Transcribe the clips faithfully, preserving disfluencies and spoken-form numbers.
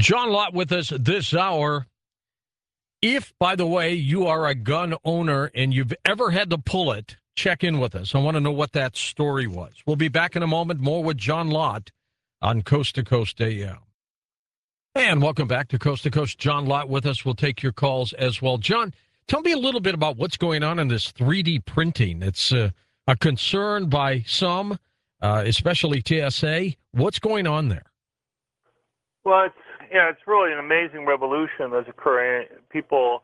John Lott with us this hour. If, by the way, you are a gun owner and you've ever had to pull it, check in with us. I want to know what that story was. We'll be back in a moment. More with John Lott on Coast to Coast A M. And welcome back to Coast to Coast. John Lott with us. We'll take your calls as well. John, tell me a little bit about what's going on in this three D printing. It's uh, a concern by some, uh, especially T S A. What's going on there? Well, it's yeah, it's really an amazing revolution that's occurring. People,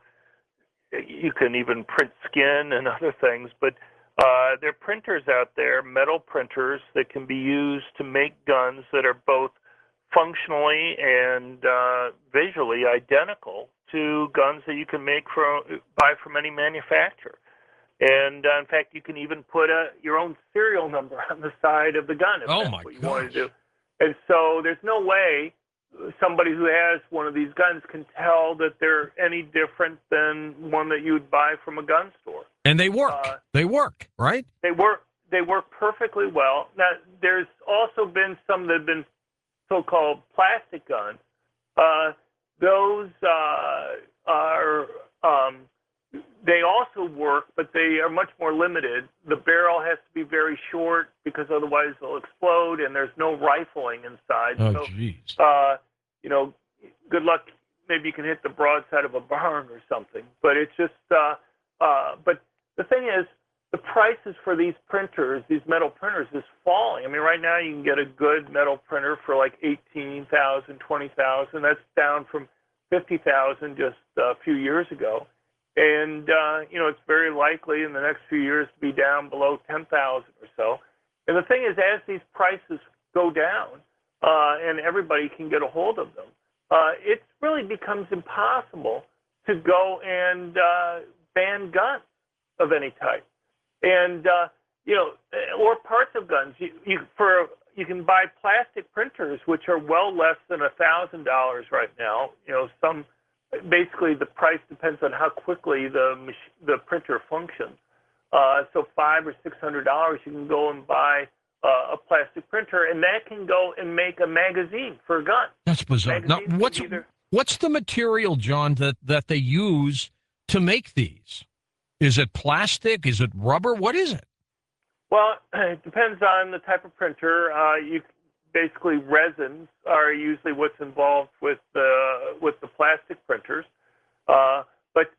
you can even print skin and other things, but uh, there are printers out there, metal printers that can be used to make guns that are both functionally and uh, visually identical to guns that you can make from buy from any manufacturer. And uh, in fact, you can even put a, your own serial number on the side of the gun if oh that's my what you gosh. want to do. And so there's no way somebody who has one of these guns can tell that they're any different than one that you would buy from a gun store. And they work. Uh, they work, right? They work. They work perfectly well. Now, there's also been some that have been so-called plastic guns. Uh, those uh, are um, they also work, but they are much more limited. The barrel has to be very short because otherwise they'll explode, and there's no rifling inside. Oh, so, jeez. uh, you know, good luck. Maybe you can hit the broadside of a barn or something. But it's just, uh, uh, but the thing is, the prices for these printers, these metal printers, is falling. I mean, right now you can get a good metal printer for like eighteen thousand dollars, twenty thousand dollars. That's down from fifty thousand dollars just a few years ago. And, uh, you know, it's very likely in the next few years to be down below ten thousand dollars or so. And the thing is, as these prices go down uh, and everybody can get a hold of them, uh, it really becomes impossible to go and uh, ban guns of any type. And, uh, you know, or parts of guns. You, you, for, you can buy plastic printers, which are well less than one thousand dollars right now. You know, some... Basically, the price depends on how quickly the mach- the printer functions. Uh, so five or six hundred dollars, you can go and buy uh, a plastic printer, and that can go and make a magazine for a gun. That's bizarre. Now, Magazines what's either- what's the material, John, that, that they use to make these? Is it plastic? Is it rubber? What is it? Well, it depends on the type of printer. Uh, you basically resins are usually what's involved with the with the plastic printers, uh, but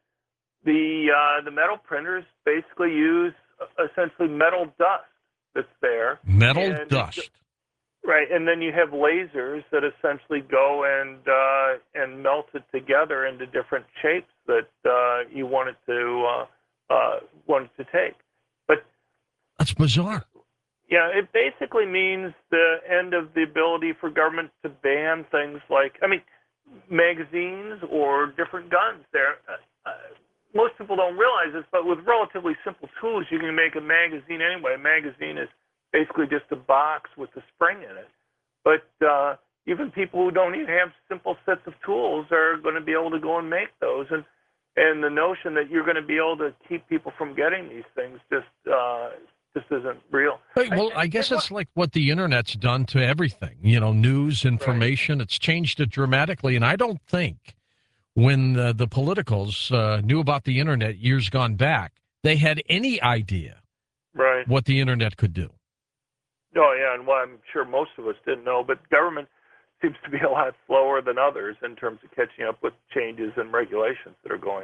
the uh, the metal printers basically use essentially metal dust that's there. Metal and dust. Right, and then you have lasers that essentially go and uh, and melt it together into different shapes that uh, you want it to uh, uh, want it to take. But that's bizarre. Yeah, it basically means the end of the ability for government to ban things like, I mean, magazines or different guns. There, uh, most people don't realize this, but with relatively simple tools, you can make a magazine anyway. A magazine is basically just a box with a spring in it. But uh, even people who don't even have simple sets of tools are going to be able to go and make those. And and the notion that you're going to be able to keep people from getting these things just uh, just isn't real. Hey, well, I, I guess it's like what the Internet's done to everything. You know, news, information. Right. It's changed it dramatically. And I don't think when the, the politicals uh, knew about the Internet years gone back, they had any idea right. what the Internet could do. Oh, yeah, and well, I'm sure most of us didn't know, but government seems to be a lot slower than others in terms of catching up with changes and regulations that are going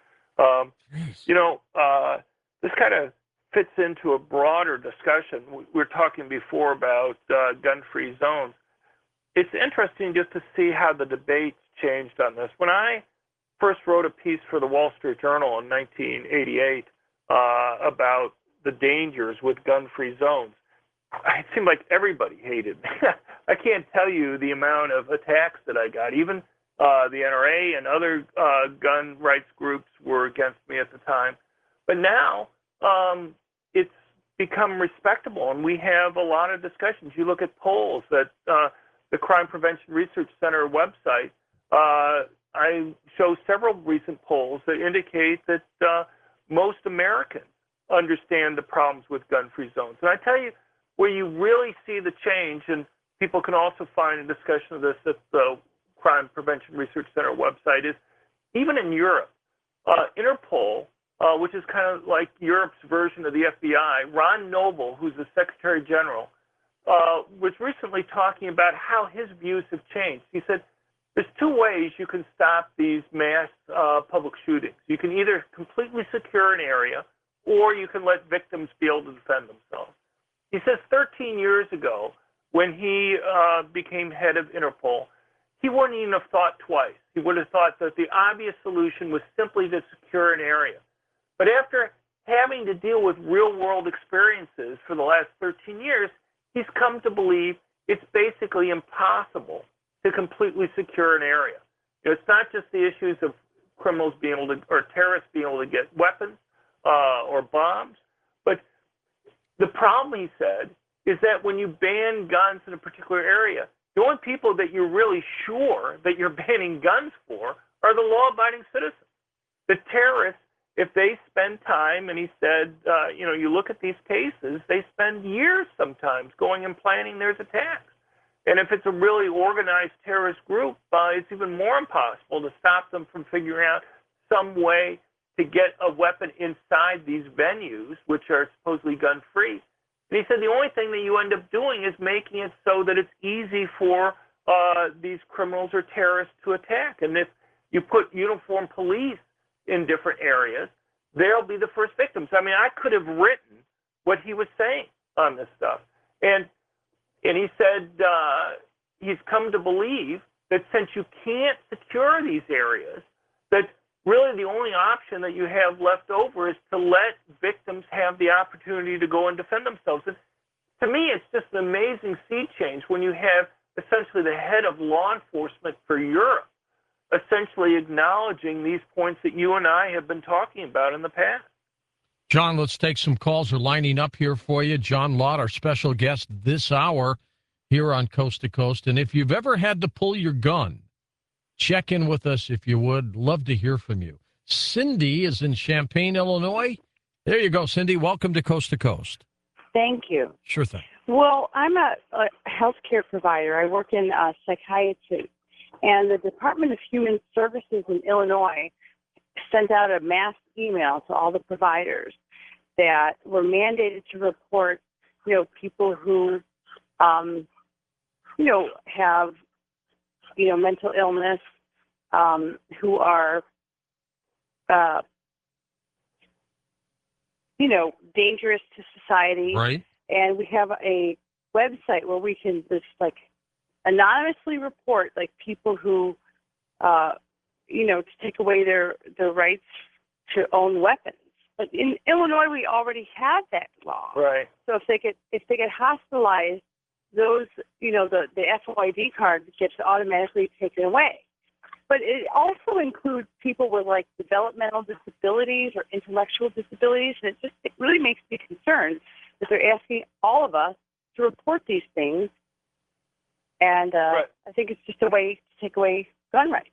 on. Um, you know, uh, this kind of fits into a broader discussion. We were talking before about uh, gun-free zones. It's interesting just to see how the debates changed on this. When I first wrote a piece for the Wall Street Journal in nineteen eighty-eight uh, about the dangers with gun-free zones, it seemed like everybody hated me. I can't tell you the amount of attacks that I got. Even uh, the N R A and other uh, gun rights groups were against me at the time. But now, Um, it's become respectable, and we have a lot of discussions. You look at polls that uh, the Crime Prevention Research Center website, uh, I show several recent polls that indicate that uh, most Americans understand the problems with gun-free zones. And I tell you, where you really see the change, and people can also find a discussion of this at the Crime Prevention Research Center website, is even in Europe, uh, Interpol, uh, which is kind of like Europe's version of the F B I, Ron Noble, who's the Secretary General, uh, was recently talking about how his views have changed. He said, there's two ways you can stop these mass uh, public shootings. You can either completely secure an area, or you can let victims be able to defend themselves. He says thirteen years ago, when he uh, became head of Interpol, he wouldn't even have thought twice. He would have thought that the obvious solution was simply to secure an area. But after having to deal with real-world experiences for the last thirteen years, he's come to believe it's basically impossible to completely secure an area. You know, it's not just the issues of criminals being able to, or terrorists being able to get weapons uh, or bombs, but the problem, he said, is that when you ban guns in a particular area, the only people that you're really sure that you're banning guns for are the law-abiding citizens. The terrorists, if they spend time, and he said, uh, you know, you look at these cases, they spend years sometimes going and planning their attacks. And if it's a really organized terrorist group, uh, it's even more impossible to stop them from figuring out some way to get a weapon inside these venues, which are supposedly gun-free. And he said the only thing that you end up doing is making it so that it's easy for uh, these criminals or terrorists to attack. And if you put uniformed police in different areas, they'll be the first victims. I mean, I could have written what he was saying on this stuff. And and he said uh, he's come to believe that since you can't secure these areas, that really the only option that you have left over is to let victims have the opportunity to go and defend themselves. And to me, it's just an amazing sea change when you have essentially the head of law enforcement for Europe essentially acknowledging these points that you and I have been talking about in the past. John, let's take some calls. We're lining up here for you. John Lott, our special guest this hour here on Coast to Coast. And if you've ever had to pull your gun, check in with us if you would. Love to hear from you. Cindy is in Champaign, Illinois. There you go, Cindy. Welcome to Coast to Coast. Thank you. Sure thing. Well, I'm a, a healthcare provider. I work in uh, psychiatry. And the Department of Human Services in Illinois sent out a mass email to all the providers that were mandated to report, you know, people who, um, you know, have, you know, mental illness, um, who are, uh, you know, dangerous to society. Right. And we have a website where we can just, like, anonymously report, like, people who, uh, you know, to take away their, their rights to own weapons. But in Illinois, we already have that law. Right. So if they get if they get hospitalized, those, you know, the, the F O I D card gets automatically taken away. But it also includes people with, like, developmental disabilities or intellectual disabilities, and it just it really makes me concerned that they're asking all of us to report these things. And uh, right. I think it's just a way to take away gun rights.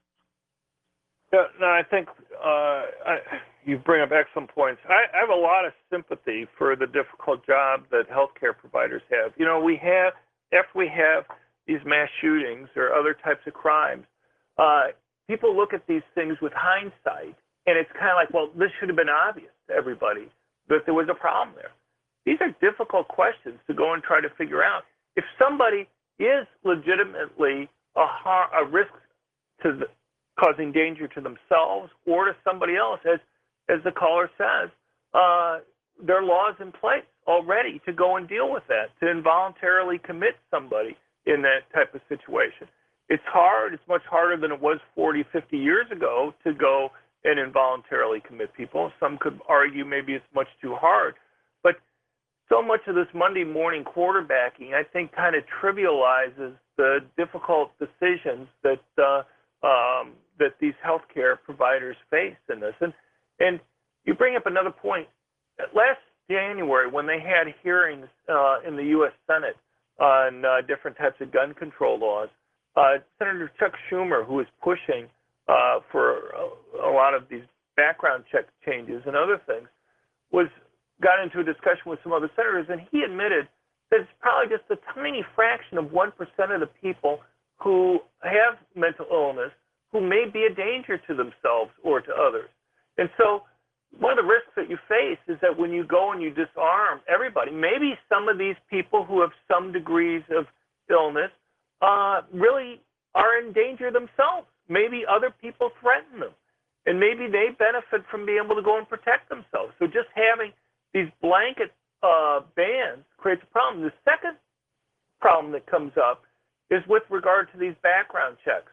No, no I think uh, I, you bring up excellent points. I, I have a lot of sympathy for the difficult job that healthcare providers have. You know, we have, after we have these mass shootings or other types of crimes, uh, people look at these things with hindsight, and it's kind of like, well, this should have been obvious to everybody that there was a problem there. These are difficult questions to go and try to figure out. If somebody is legitimately a, har- a risk to the, causing danger to themselves or to somebody else, as as the caller says, uh, there are laws in place already to go and deal with that, to involuntarily commit somebody in that type of situation. It's hard. It's much harder than it was forty, fifty years ago to go and involuntarily commit people. Some could argue maybe it's much too hard. But so much of this Monday morning quarterbacking, I think, kind of trivializes the difficult decisions that uh, um, that these healthcare providers face in this. And and you bring up another point. Last January, when they had hearings uh, in the U S Senate on uh, different types of gun control laws, uh, Senator Chuck Schumer, who is pushing uh, for a, a lot of these background check changes and other things, was got into a discussion with some other senators, and he admitted that it's probably just a tiny fraction of one percent of the people who have mental illness who may be a danger to themselves or to others. And so one of the risks that you face is that when you go and you disarm everybody, maybe some of these people who have some degrees of illness uh, really are in danger themselves. Maybe other people threaten them, and maybe they benefit from being able to go and protect themselves. So just having these blanket uh, bans creates a problem. The second problem that comes up is with regard to these background checks.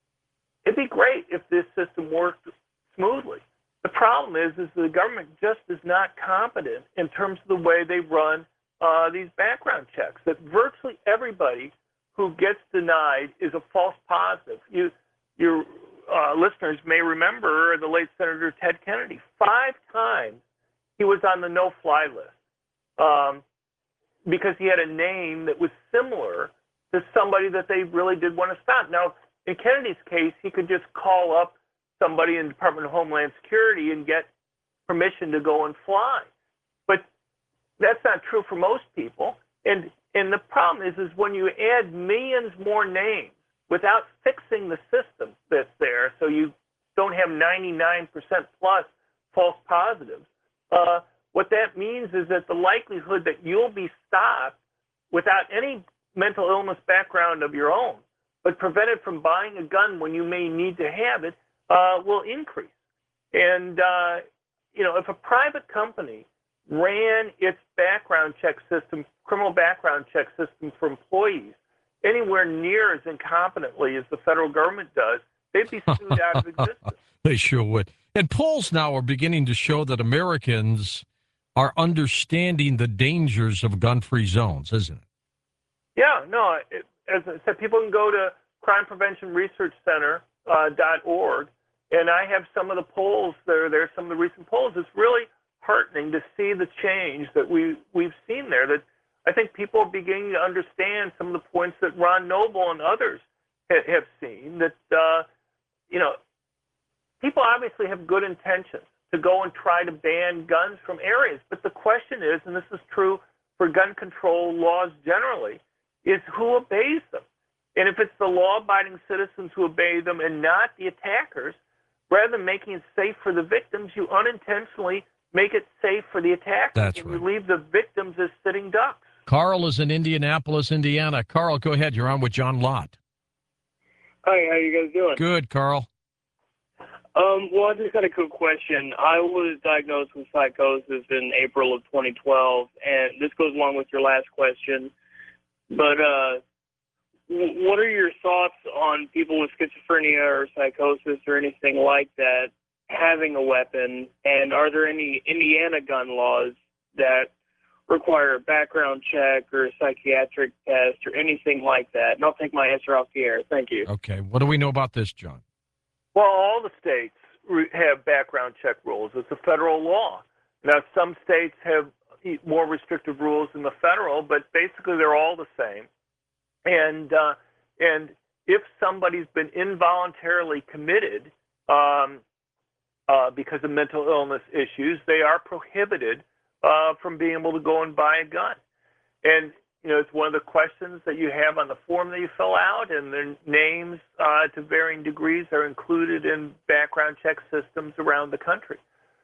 It'd be great if this system worked smoothly. The problem is, is the government just is not competent in terms of the way they run uh, these background checks, that virtually everybody who gets denied is a false positive. You, your uh, listeners may remember the late Senator Ted Kennedy. Five times he was on the no-fly list um, because he had a name that was similar to somebody that they really did want to stop. Now, in Kennedy's case, he could just call up somebody in the Department of Homeland Security and get permission to go and fly. But that's not true for most people. And and the problem is, is when you add millions more names without fixing the system that's there, so you don't have ninety-nine percent plus false positives, uh, what that means is that the likelihood that you'll be stopped without any mental illness background of your own, but prevented from buying a gun when you may need to have it, uh, will increase. And, uh, you know, if a private company ran its background check system, criminal background check system for employees anywhere near as incompetently as the federal government does, they'd be sued out of existence. They sure would. And polls now are beginning to show that Americans are understanding the dangers of gun-free zones, isn't it? Yeah, no, it, as I said, people can go to crime prevention research center dot org, and I have some of the polls there. There's some of the recent polls. It's really heartening to see the change that we, we've seen there, that I think people are beginning to understand some of the points that Ron Noble and others ha- have seen, that, uh, you know, people obviously have good intentions to go and try to ban guns from areas. But the question is, and this is true for gun control laws generally, is who obeys them. And if it's the law-abiding citizens who obey them and not the attackers, rather than making it safe for the victims, you unintentionally make it safe for the attackers. That's and right. You leave the victims as sitting ducks. Carl is in Indianapolis, Indiana. Carl, go ahead. You're on with John Lott. Hi, how you guys doing? Good, Carl. Um, well, I just got a quick question. I was diagnosed with psychosis in April of twenty twelve, and this goes along with your last question. But uh, w- what are your thoughts on people with schizophrenia or psychosis or anything like that having a weapon? And are there any Indiana gun laws that require a background check or a psychiatric test or anything like that? And I'll take my answer off the air. Thank you. Okay. What do we know about this, John? Well, all the states re- have background check rules. It's a federal law. Now, some states have more restrictive rules than the federal, but basically they're all the same. And uh, and if somebody's been involuntarily committed um, uh, because of mental illness issues, they are prohibited uh, from being able to go and buy a gun. And you know, it's one of the questions that you have on the form that you fill out, and their names uh, to varying degrees are included in background check systems around the country.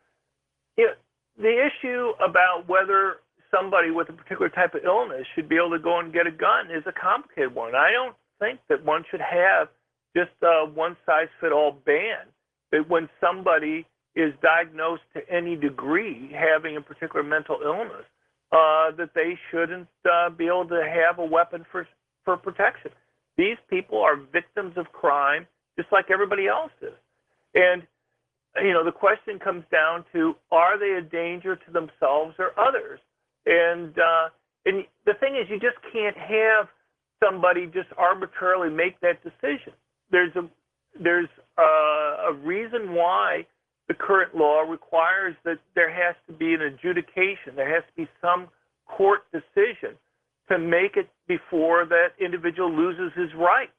You know, the issue about whether somebody with a particular type of illness should be able to go and get a gun is a complicated one. I don't think that one should have just a one-size-fit-all ban, that when somebody is diagnosed to any degree having a particular mental illness, Uh, that they shouldn't uh, be able to have a weapon for for protection. These people are victims of crime, just like everybody else is. And, you know, the question comes down to, are they a danger to themselves or others? And, uh, and the thing is, you just can't have somebody just arbitrarily make that decision. There's a, there's a, a reason why the current law requires that there has to be an adjudication. There has to be some court decision to make it before that individual loses his right.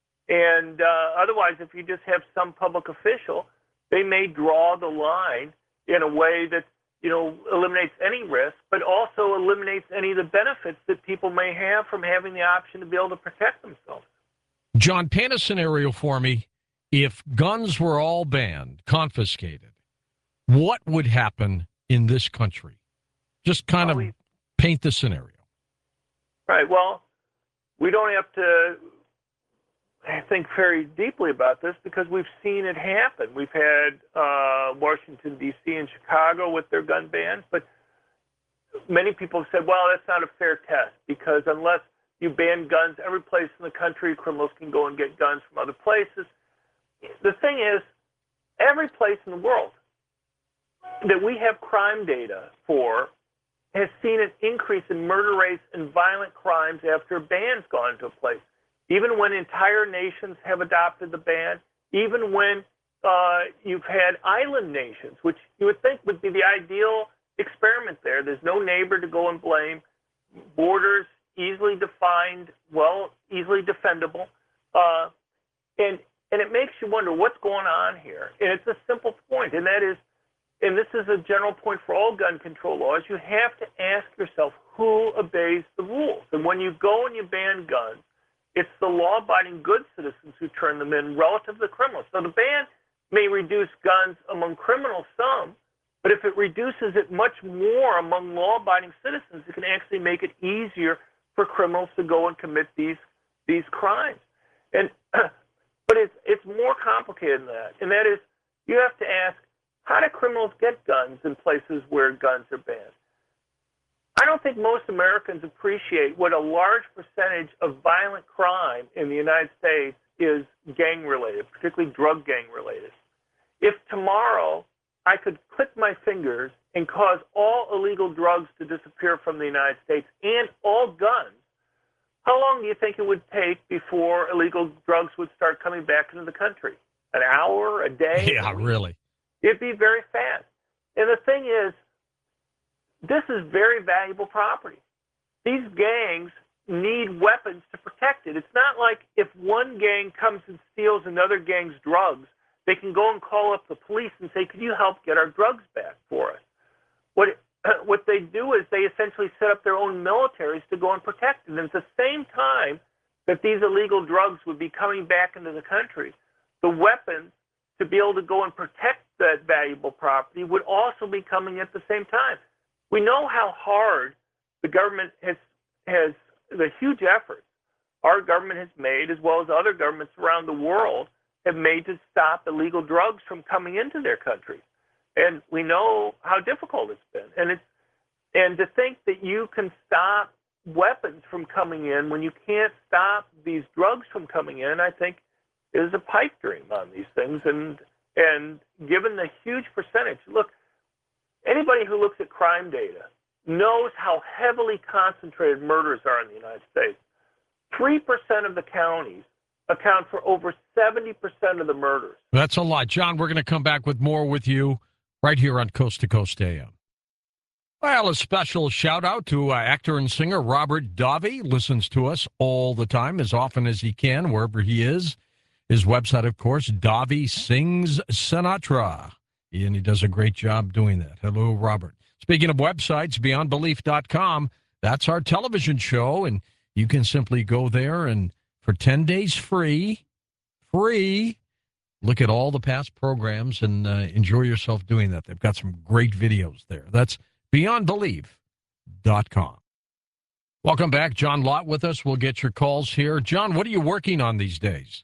And uh, otherwise, if you just have some public official, they may draw the line in a way that, you know, eliminates any risk, but also eliminates any of the benefits that people may have from having the option to be able to protect themselves. John, paint a scenario for me. If guns were all banned, confiscated, what would happen in this country? Just kind Well, of we- paint the scenario. Right. Well, we don't have to think very deeply about this because we've seen it happen. We've had uh, Washington, D C and Chicago with their gun bans, but many people have said, well, that's not a fair test because unless you ban guns every place in the country, criminals can go and get guns from other places. The thing is, every place in the world that we have crime data for has seen an increase in murder rates and violent crimes after a ban's gone into place. Even when entire nations have adopted the ban, even when uh, you've had island nations, which you would think would be the ideal experiment there. There's no neighbor to go and blame. Borders easily defined, well, easily defendable. Uh, and, and it makes you wonder what's going on here. And it's a simple point, and that is, and this is a general point for all gun control laws, you have to ask yourself who obeys the rules. And when you go and you ban guns, it's the law-abiding good citizens who turn them in relative to the criminals. So the ban may reduce guns among criminals some, but if it reduces it much more among law-abiding citizens, it can actually make it easier for criminals to go and commit these these crimes. And but it's it's more complicated than that, and that is you have to ask, how do criminals get guns in places where guns are banned? I don't think most Americans appreciate what a large percentage of violent crime in the United States is gang-related, particularly drug gang-related. If tomorrow I could click my fingers and cause all illegal drugs to disappear from the United States and all guns, how long do you think it would take before illegal drugs would start coming back into the country? An hour, a day? Yeah, really. It'd be very fast. And the thing is, this is very valuable property. These gangs need weapons to protect it. It's not like if one gang comes and steals another gang's drugs, they can go and call up the police and say, could you help get our drugs back for us? What, what they do is they essentially set up their own militaries to go and protect it. And at the same time that these illegal drugs would be coming back into the country, the weapons to be able to go and protect that valuable property would also be coming at the same time. We know how hard the government has, has the huge efforts our government has made, as well as other governments around the world, have made to stop illegal drugs from coming into their country. And we know how difficult it's been. And it's and to think that you can stop weapons from coming in when you can't stop these drugs from coming in, I think is a pipe dream on these things. And and given the huge percentage, look, anybody who looks at crime data knows how heavily concentrated murders are in the United States. three percent of the counties account for over seventy percent of the murders. That's a lot. John, we're going to come back with more with you right here on Coast to Coast A M. Well, a special shout out to uh, actor and singer Robert Davi. Listens to us all the time, as often as he can, wherever he is. His website, of course, Davi Sings Sinatra. And he does a great job doing that. Hello, Robert. Speaking of websites, beyond belief dot com, that's our television show, and you can simply go there and for ten days free, free, look at all the past programs and uh, enjoy yourself doing that. They've got some great videos there. That's beyond belief dot com. Welcome back. John Lott with us. We'll get your calls here. John, what are you working on these days?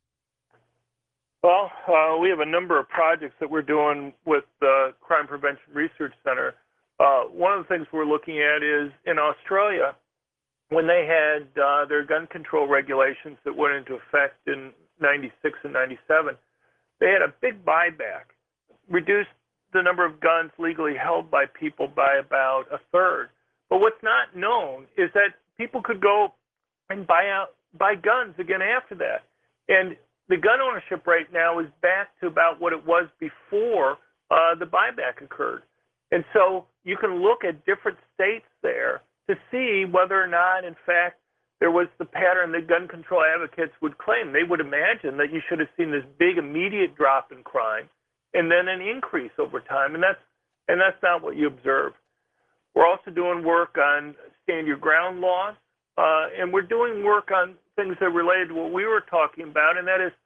Well, uh, we have a number of projects that we're doing with the Crime Prevention Research Center. Uh, one of the things we're looking at is in Australia, when they had uh, their gun control regulations that went into effect in ninety-six and ninety-seven, they had a big buyback, reduced the number of guns legally held by people by about a third. But what's not known is that people could go and buy out buy guns again after that. And the gun ownership rate now is back to about what it was before uh, the buyback occurred. And so you can look at different states there to see whether or not, in fact, there was the pattern that gun control advocates would claim. They would imagine that you should have seen this big immediate drop in crime and then an increase over time, and that's and that's not what you observe. We're also doing work on stand your ground laws, uh, and we're doing work on things that related to what we were talking about, and that is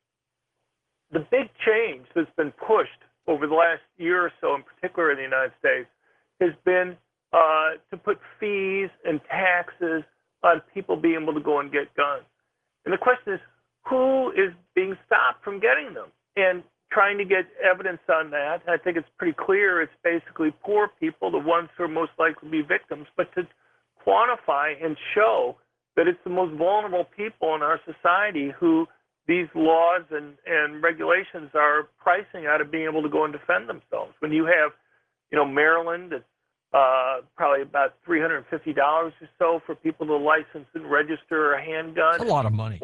the big change that's been pushed over the last year or so, in particular in the United States, has been uh, to put fees and taxes on people being able to go and get guns. And the question is, who is being stopped from getting them? And trying to get evidence on that, I think it's pretty clear it's basically poor people, the ones who are most likely to be victims, but to quantify and show that it's the most vulnerable people in our society who these laws and, and regulations are pricing out of being able to go and defend themselves. When you have, you know, Maryland, it's uh, probably about three hundred fifty dollars or so for people to license and register a handgun. That's a lot of money.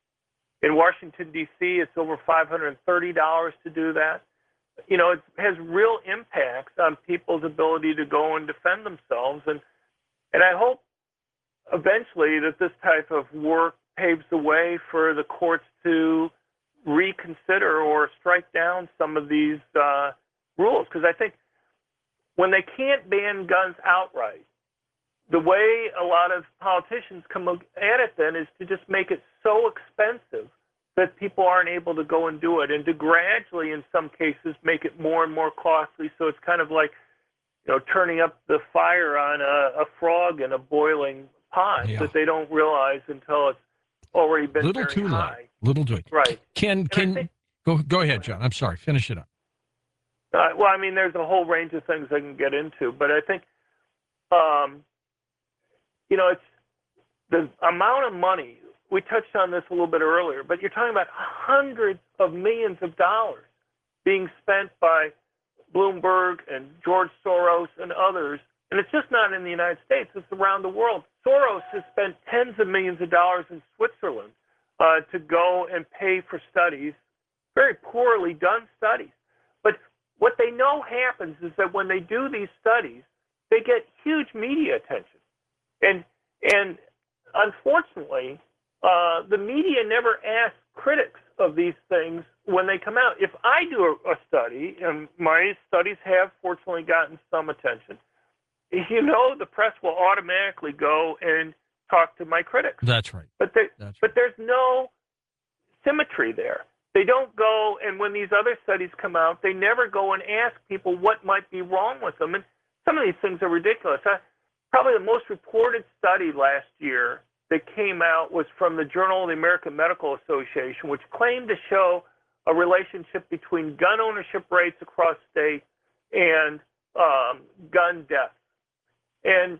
In Washington, D C, it's over five hundred thirty dollars to do that. You know, it has real impacts on people's ability to go and defend themselves. And, and I hope eventually that this type of work paves the way for the courts to reconsider or strike down some of these uh, rules. Because I think when they can't ban guns outright, the way a lot of politicians come at it then is to just make it so expensive that people aren't able to go and do it, and to gradually, in some cases, make it more and more costly. So it's kind of like, you know, turning up the fire on a, a frog in a boiling pot Yeah. that they don't realize until it's already been Little very too high. late. Little too late. Right. Can And I can think- go go ahead, John. I'm sorry. Finish it up. Uh, well, I mean, there's a whole range of things I can get into, but I think, um, you know, it's the amount of money. We touched on this a little bit earlier, but you're talking about hundreds of millions of dollars being spent by Bloomberg and George Soros and others. And it's just not in the United States, it's around the world. Soros has spent tens of millions of dollars in Switzerland uh, to go and pay for studies, very poorly done studies. But what they know happens is that when they do these studies, they get huge media attention. And, and unfortunately, uh, the media never asks critics of these things when they come out. If I do a, a study, and my studies have fortunately gotten some attention, you know the press will automatically go and talk to my critics. That's right. But there, That's but there's no symmetry there. They don't go, and when these other studies come out, they never go and ask people what might be wrong with them. And some of these things are ridiculous. I, probably the most reported study last year that came out was from the Journal of the American Medical Association, which claimed to show a relationship between gun ownership rates across states and um, gun deaths. And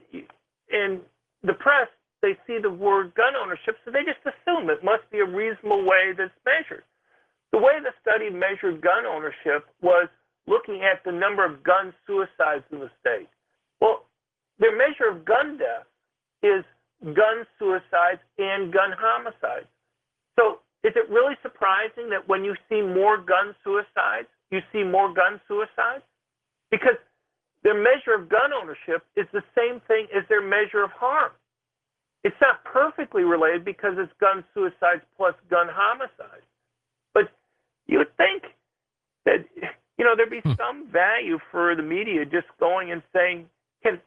in the press, they see the word gun ownership, so they just assume it must be a reasonable way that's measured. The way the study measured gun ownership was looking at the number of gun suicides in the state. Well, their measure of gun death is gun suicides and gun homicides. So is it really surprising that when you see more gun suicides, you see more gun suicides? Because their measure of gun ownership is the same thing as their measure of harm. It's not perfectly related because it's gun suicides plus gun homicides. But you would think that, you know, there'd be some value for the media just going and saying, can,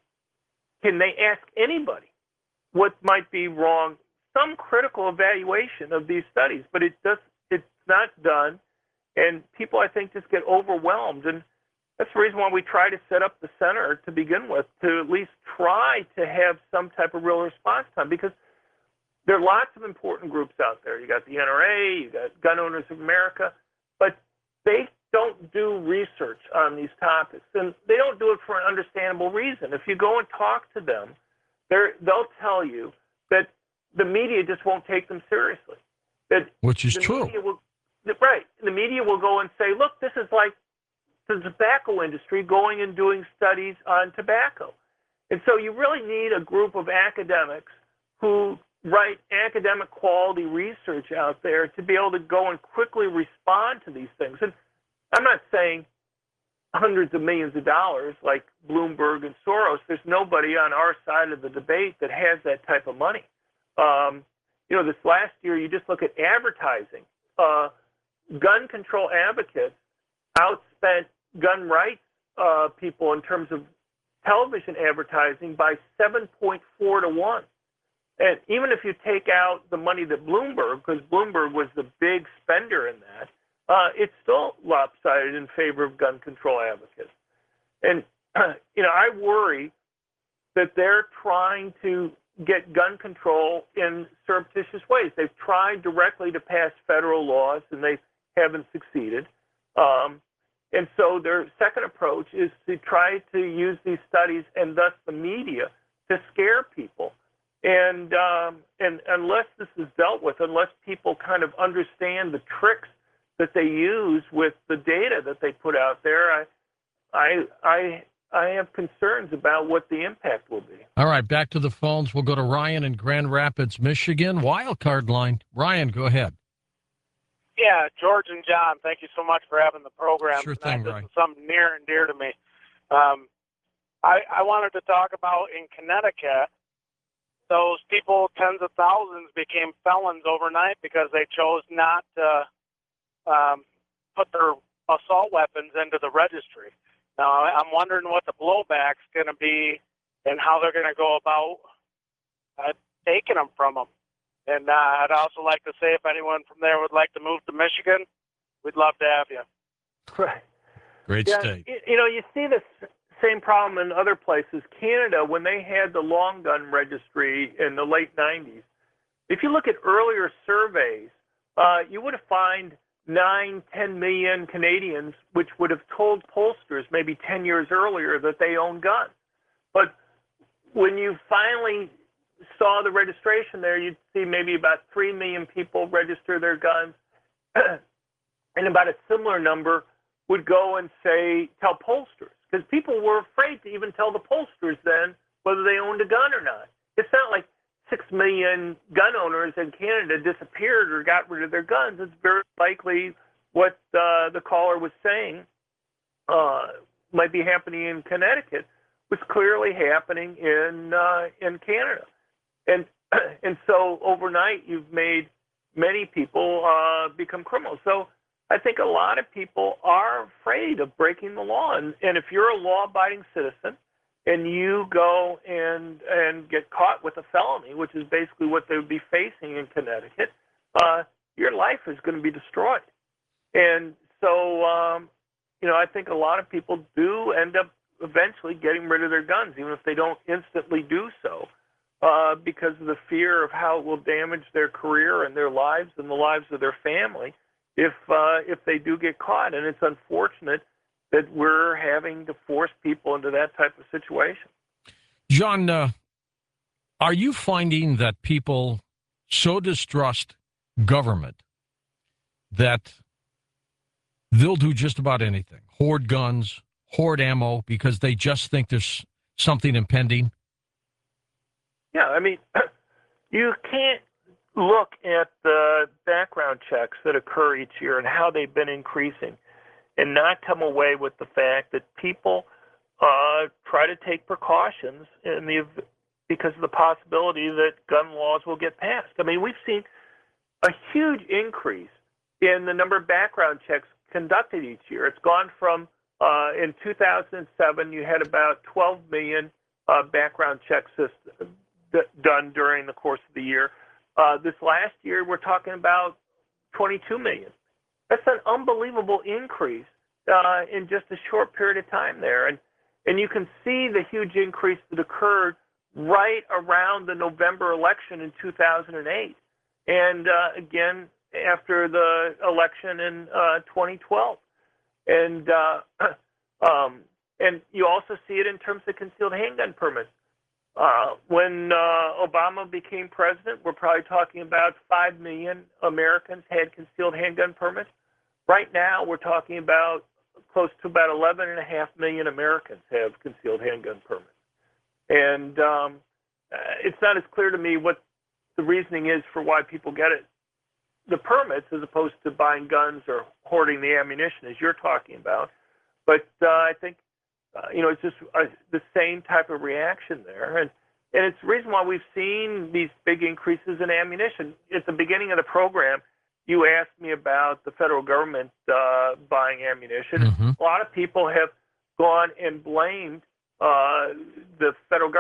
can they ask anybody what might be wrong? Some critical evaluation of these studies, but it does, it's not done. And people, I think, just get overwhelmed. And that's the reason why we try to set up the center to begin with, to at least try to have some type of real response time, because there are lots of important groups out there. You got the N R A, you got Gun Owners of America, but they don't do research on these topics, and they don't do it for an understandable reason. If you go and talk to them, they're, they'll tell you that the media just won't take them seriously. That Which is the true. Media will, right. The media will go and say, look, this is like the tobacco industry going and doing studies on tobacco. And so you really need a group of academics who write academic quality research out there to be able to go and quickly respond to these things. And I'm not saying hundreds of millions of dollars like Bloomberg and Soros. There's nobody on our side of the debate that has that type of money. Um, you know, this last year, you just look at advertising. Uh, gun control advocates outspent gun rights uh, people in terms of television advertising by seven point four to one. and even if you take out the money that Bloomberg, because Bloomberg was the big spender in that, uh, it's still lopsided in favor of gun control advocates. And, uh, you know, I worry that they're trying to get gun control in surreptitious ways. They've tried directly to pass federal laws, and they haven't succeeded. Um, and so their second approach is to try to use these studies and thus the media to scare people. And um, and unless this is dealt with, unless people kind of understand the tricks that they use with the data that they put out there, I I I I have concerns about what the impact will be. All right, back to the phones. We'll go to Ryan in Grand Rapids, Michigan. Wild card line. Ryan, go ahead. Yeah, George and John, thank you so much for having the program Sure tonight. thing, This Ryan. is something near and dear to me. Um, I, I wanted to talk about in Connecticut, those people, tens of thousands, became felons overnight because they chose not to um, put their assault weapons into the registry. Now, I'm wondering what the blowback's going to be and how they're going to go about uh, taking them from them. And uh, I'd also like to say if anyone from there would like to move to Michigan, we'd love to have you. Right. Great Yeah, state. you know, you see this same problem in other places. Canada, when they had the long gun registry in the late nineties, if you look at earlier surveys, uh, you would find nine, ten million Canadians which would have told pollsters maybe ten years earlier that they own guns. But when you finally saw the registration there, you'd see maybe about three million people register their guns, and about a similar number would go and say, tell pollsters, because people were afraid to even tell the pollsters then whether they owned a gun or not. It's not like six million gun owners in Canada disappeared or got rid of their guns. It's very likely what uh, the caller was saying uh, might be happening in Connecticut was clearly happening in uh, in Canada. And and so overnight, you've made many people uh, become criminals. So I think a lot of people are afraid of breaking the law. And, and if you're a law-abiding citizen and you go and and get caught with a felony, which is basically what they would be facing in Connecticut, uh, your life is going to be destroyed. And so, um, you know, I think a lot of people do end up eventually getting rid of their guns, even if they don't instantly do so. Uh, because of the fear of how it will damage their career and their lives and the lives of their family if uh, if they do get caught. And it's unfortunate that we're having to force people into that type of situation. John, uh, are you finding that people so distrust government that they'll do just about anything, hoard guns, hoard ammo, because they just think there's something impending? Yeah, I mean, you can't look at the background checks that occur each year and how they've been increasing and not come away with the fact that people uh, try to take precautions in the because of the possibility that gun laws will get passed. I mean, we've seen a huge increase in the number of background checks conducted each year. It's gone from, uh, in two thousand seven, you had about twelve million uh, background check systems done during the course of the year. Uh, this last year, we're talking about twenty-two million. That's an unbelievable increase uh, in just a short period of time there. And, and you can see the huge increase that occurred right around the November election in two thousand eight. And uh, again, after the election in uh, twenty twelve. And, uh, um, and you also see it in terms of concealed handgun permits. Uh, when uh, Obama became president, we're probably talking about five million Americans had concealed handgun permits. Right now, we're talking about close to about eleven and a half million Americans have concealed handgun permits. And um, uh, it's not as clear to me what the reasoning is for why people get it, the permits, as opposed to buying guns or hoarding the ammunition, as you're talking about. But uh, I think Uh, you know, it's just uh, the same type of reaction there. And, and it's the reason why we've seen these big increases in ammunition. At the beginning of the program, you asked me about the federal government uh, buying ammunition. Mm-hmm. A lot of people have gone and blamed uh, the federal government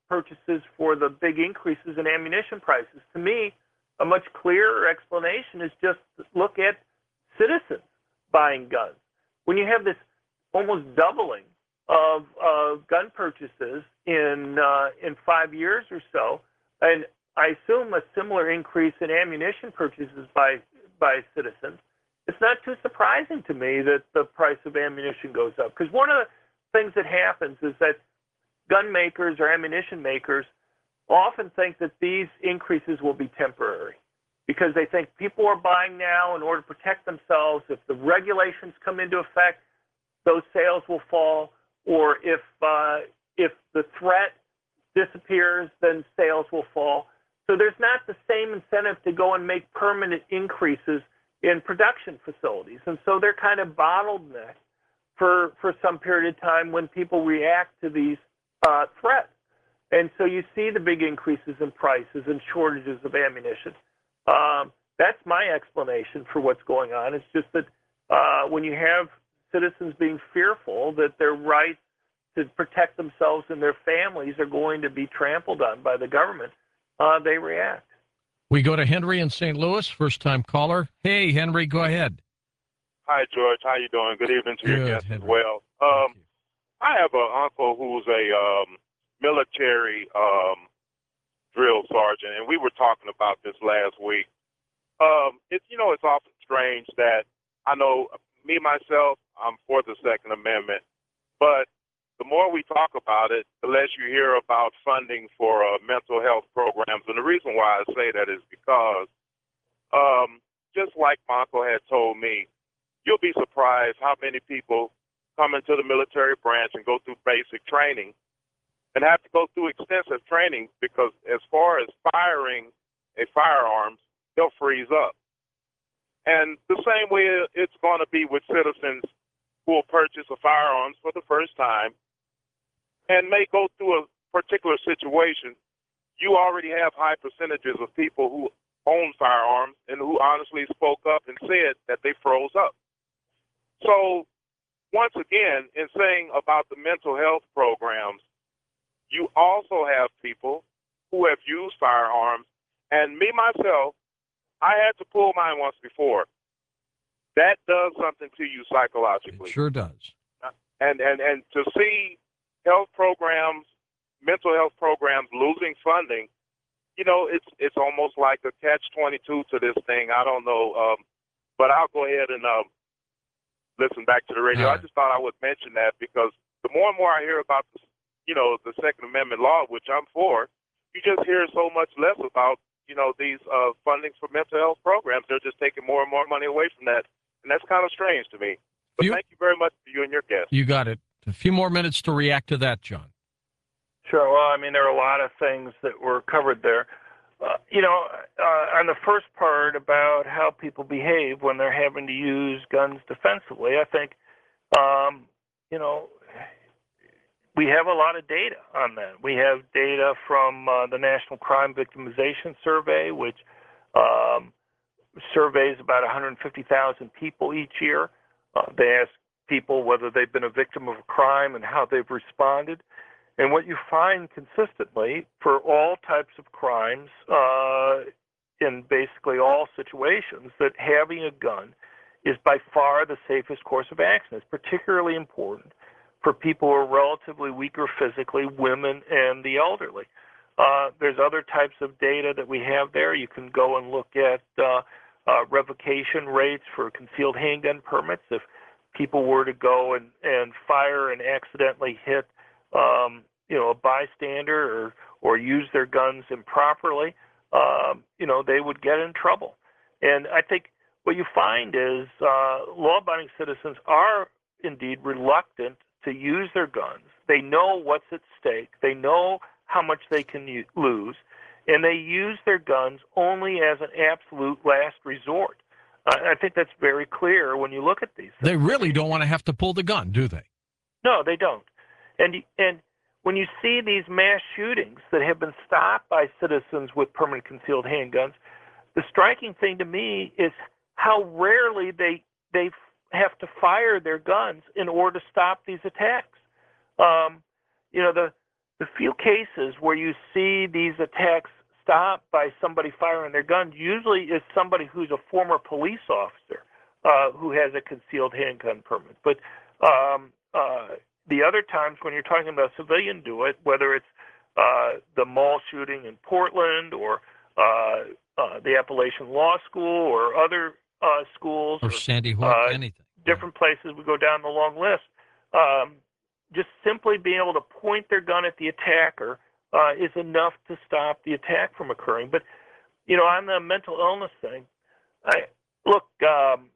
purchases for the big increases in ammunition prices. To me, a much clearer explanation is just look at citizens buying guns. When you have this almost doubling of, of gun purchases in uh, in five years or so, and I assume a similar increase in ammunition purchases by by citizens, it's not too surprising to me that the price of ammunition goes up. Because one of the things that happens is that gun makers or ammunition makers often think that these increases will be temporary because they think people are buying now in order to protect themselves. If the regulations come into effect, those sales will fall, or if uh, if the threat disappears, then sales will fall. So there's not the same incentive to go and make permanent increases in production facilities. And so they're kind of bottlenecked for, for some period of time when people react to these uh, threats. And so you see the big increases in prices and shortages of ammunition. Um, that's my explanation for what's going on. It's just that uh, when you have citizens being fearful that their rights to protect themselves and their families are going to be trampled on by the government, uh, they react. We go to Henry in Saint Louis, first-time caller. Hey, Henry, go ahead. Hi, George. How you doing? Good evening to Good, your guests Henry. as well. Um, I have an uncle who's a um, military um, drill sergeant, and we were talking about this last week. Um, it's you know, it's often strange that I know me myself, I'm for the Second Amendment, but the more we talk about it, the less you hear about funding for uh, mental health programs. And the reason why I say that is because, um, just like my uncle had told me, you'll be surprised how many people come into the military branch and go through basic training and have to go through extensive training because as far as firing a firearms, they'll freeze up. And the same way it's going to be with citizens who will purchase a firearms for the first time and may go through a particular situation. You already have high percentages of people who own firearms and who honestly spoke up and said that they froze up. So once again, in saying about the mental health programs, you also have people who have used firearms, and me, myself, I had to pull mine once before. That does something to you psychologically. It sure does. And, and, and to see health programs, mental health programs losing funding, you know, it's it's almost like a catch twenty-two to this thing. I don't know, um, but I'll go ahead and um, listen back to the radio. Right. I just thought I would mention that because the more and more I hear about, the, you know, the Second Amendment law, which I'm for, you just hear so much less about, you know, these uh, fundings for mental health programs. They're just taking more and more money away from that, and that's kind of strange to me. But You- thank you very much to you and your guests. You got it. A few more minutes to react to that, John. Sure. Well, I mean, there are a lot of things that were covered there. Uh, you know, uh, on the first part about how people behave when they're having to use guns defensively, I think, um, you know, we have a lot of data on that. We have data from uh, the National Crime Victimization Survey, which um, surveys about one hundred fifty thousand people each year. Uh, they ask people whether they've been a victim of a crime and how they've responded. And what you find consistently for all types of crimes, uh, in basically all situations, that having a gun is by far the safest course of action. It's particularly important for people who are relatively weaker physically, women and the elderly. Uh, there's other types of data that we have there. You can go and look at uh, uh, revocation rates for concealed handgun permits. If people were to go and, and fire and accidentally hit um, you know, a bystander or, or use their guns improperly, um, you know, they would get in trouble. And I think what you find is uh, law-abiding citizens are indeed reluctant to use their guns. They know what's at stake. They know how much they can u- lose, and they use their guns only as an absolute last resort. Uh, I think that's very clear when you look at these things. They really don't want to have to pull the gun, do they? No, they don't. And and when you see these mass shootings that have been stopped by citizens with permanent concealed handguns, the striking thing to me is how rarely they they have to fire their guns in order to stop these attacks. Um, you know, the the few cases where you see these attacks stopped by somebody firing their gun usually is somebody who's a former police officer uh, who has a concealed handgun permit. But um, uh, the other times when you're talking about civilian do it, whether it's uh, the mall shooting in Portland or uh, uh, the Appalachian Law School or other uh, schools or, or Sandy Hook, uh, anything. Different places, we go down the long list. Um, just simply being able to point their gun at the attacker uh, is enough to stop the attack from occurring. But, you know, on the mental illness thing, I look, um,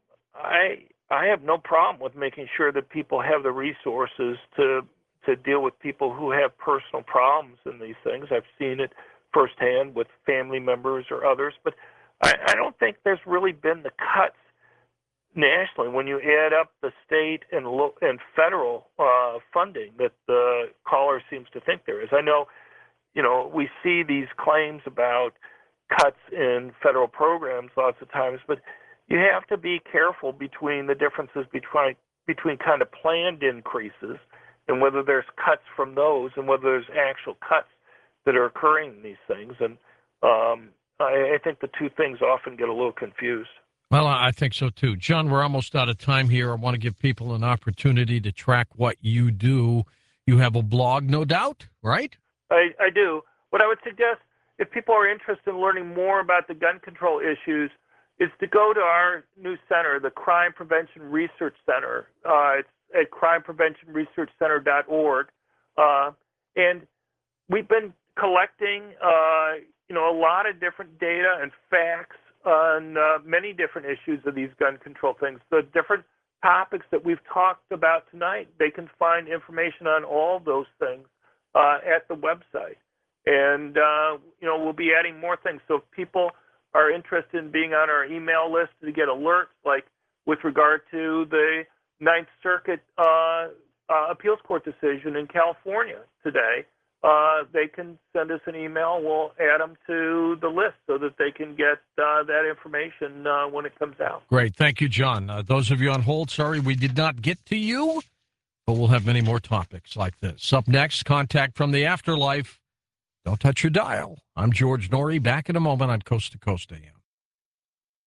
I I have no problem with making sure that people have the resources to to deal with people who have personal problems in these things. I've seen it firsthand with family members or others, but I, I don't think there's really been the cuts nationally when you add up the state and lo- and federal uh, funding that the caller seems to think there is. I know, you know, we see these claims about cuts in federal programs lots of times, but you have to be careful between the differences between between kind of planned increases and whether there's cuts from those and whether there's actual cuts that are occurring in these things. And um, I, I think the two things often get a little confused. Well, I think so, too. John, we're almost out of time here. I want to give people an opportunity to track what you do. You have a blog, no doubt, right? I, I do. What I would suggest, if people are interested in learning more about the gun control issues, is to go to our new center, the Crime Prevention Research Center. Uh, it's at crime prevention research center dot org. Uh, and we've been collecting, uh, you know, a lot of different data and facts on uh, many different issues of these gun control things. The different topics that we've talked about tonight, they can find information on all those things uh, at the website. And, uh, you know, we'll be adding more things. So if people are interested in being on our email list to get alerts, like with regard to the Ninth Circuit uh, uh, Appeals Court decision in California today, uh, they can send us an email. We'll add them to the list so that they can get uh, that information uh, when it comes out. Great. Thank you, John. Uh, those of you on hold, sorry we did not get to you, but we'll have many more topics like this. Up next, Contact from the Afterlife. Don't touch your dial. I'm George Noory, back in a moment on Coast to Coast A M.